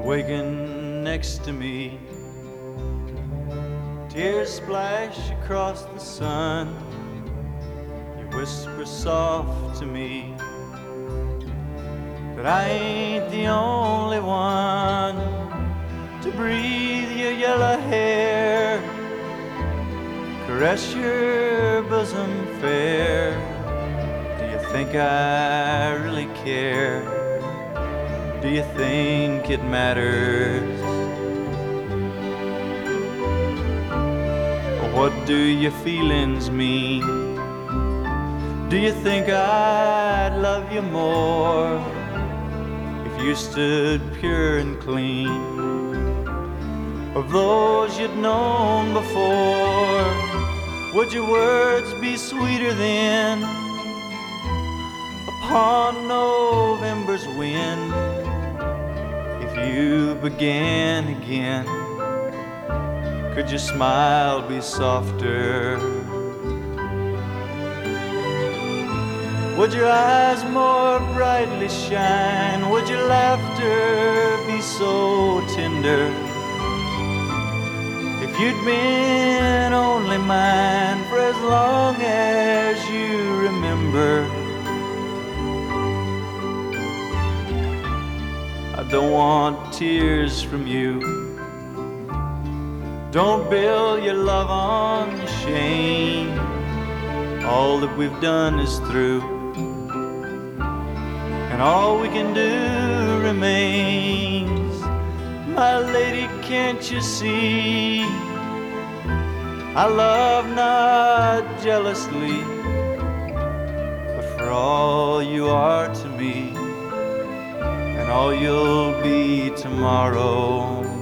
waking next to me. Tears splash across the sun. You whisper soft to me that I ain't the only one to breathe your yellow hair, caress your bosom fair. Do you think I really care? Do you think it matters? What do your feelings mean? Do you think I'd love you more if you stood pure and clean? Of those you'd known before, would your words be sweeter then upon November's wind? If you began again, could your smile be softer? Would your eyes more brightly shine? Would your laughter be so tender? If you'd been only mine for as long as you remember. I don't want tears from you. Don't build your love on shame. All that we've done is through, and all we can do remains. My lady, can't you see? I love not jealously, but for all you are to me, and all you'll be tomorrow.